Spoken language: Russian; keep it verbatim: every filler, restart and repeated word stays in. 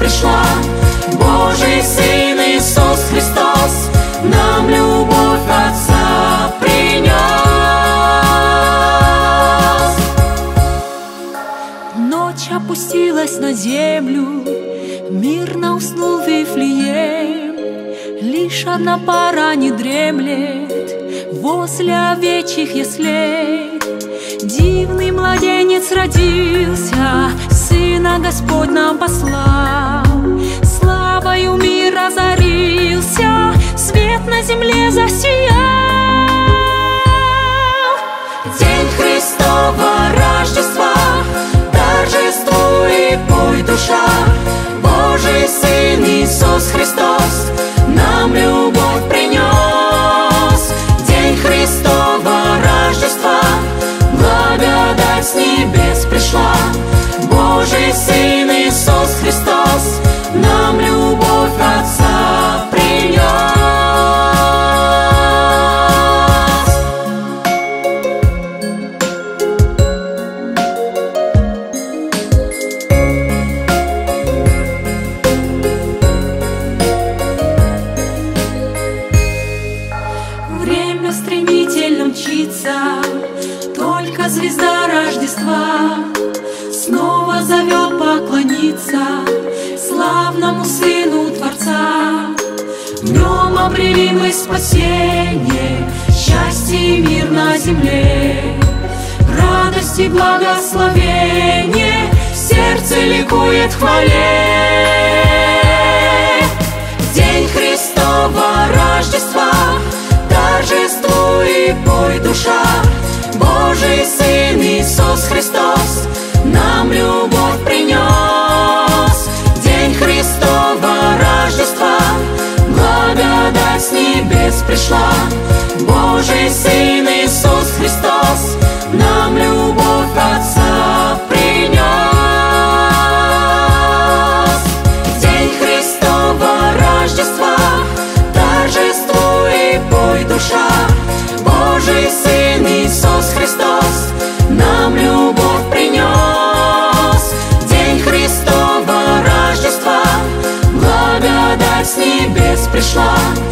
пришла. Божий Сын Иисус Христос нам любовь Отца принес. Ночь опустилась на землю, мирно уснул Вифлеем. Лишь одна пара не дремлет возле овечьих яслей. Дивный младенец родился, Сына Господь нам послал. Славою мир озарился, свет на земле засиял. День Христова Рождества, торжествуй, пой, душа. Божий Сын Иисус Христос нам любовь принес. День Христова Рождества, благодать с небес пришла. Божий Сын Иисус Христос нам любовь Отца принес. Время стремительно мчится, только звезда Рождества снова зовет поклониться славному Сыну Творца. В нем обрели мы спасение, счастье и мир на земле, радость и благословение, сердце ликует в хвале. День Христова Рождества, торжествуй, пой, душа. Божий Сын Иисус Христос нам любовь принес. День Христова Рождества, благодать с небес пришла. Божий Сын Иисус Христос нам любовь Отца принес. День Христова Рождества, торжествуй, пой, душа. Божий Сын Иисус Христос нам любовь принес. День Христова Рождества, благодать с небес пришла.